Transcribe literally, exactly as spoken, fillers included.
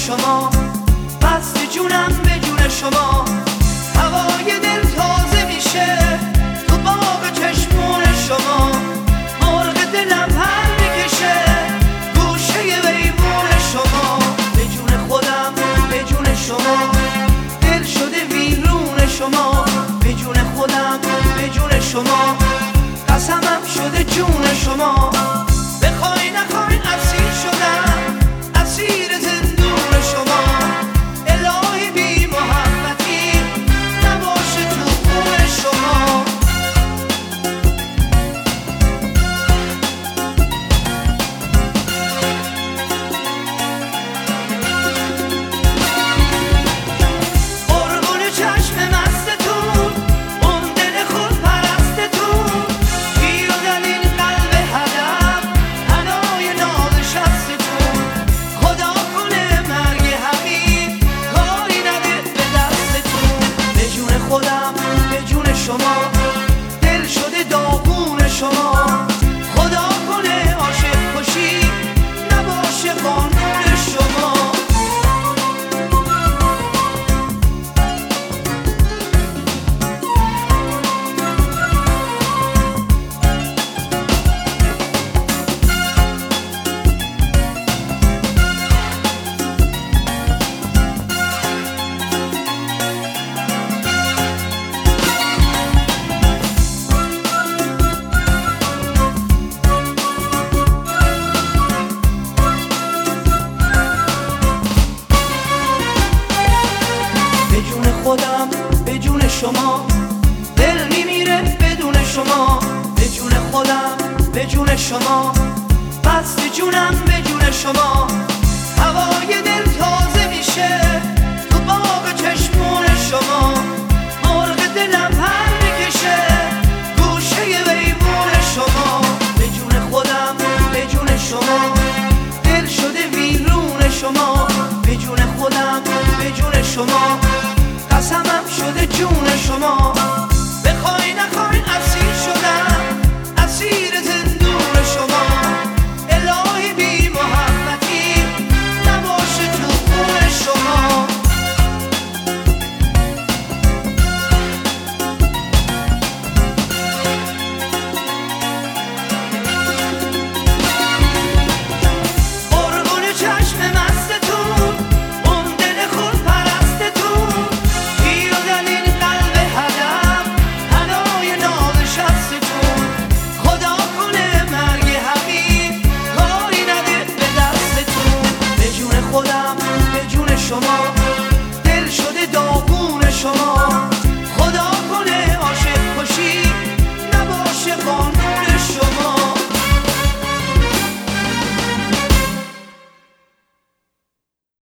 شما، بست جونم به جون شما. هوای دل تازه میشه تو باغ چشمون شما، مرغ دلم پر میکشه گوشه ویمون شما. به جون خودم به جون شما، دل شده ویرون شما. به جون خودم به جون شما، قسمم شده جون شما. بخوای نخوای اسیر شدم، اسیر زندون شما. الهی بی محبتی نباشه تو خون شما. قربون چشم مستتون، اون دل خود پرستتون، گیر و دلیل قلب هدف، هدای ناز شستتون. خدا کنه مرگ حقیق کاری نده به دستتون. به جون خودم به جون شما، دل شده داغون شما. خدا کنه عاشق کشی نباشه قانون شما. به جون خودم به جون شما، دل میمیره بدون شما. به جون خودم به جون شما، بست جونم به جون شما. هوای دل تازه میشه تو باغ چشمون شما، مرغ دلم پر میکشه گوشه ویمون شما. به جون خودم به جون شما، دل شده ویرون شما. به جون خودم به جون شما،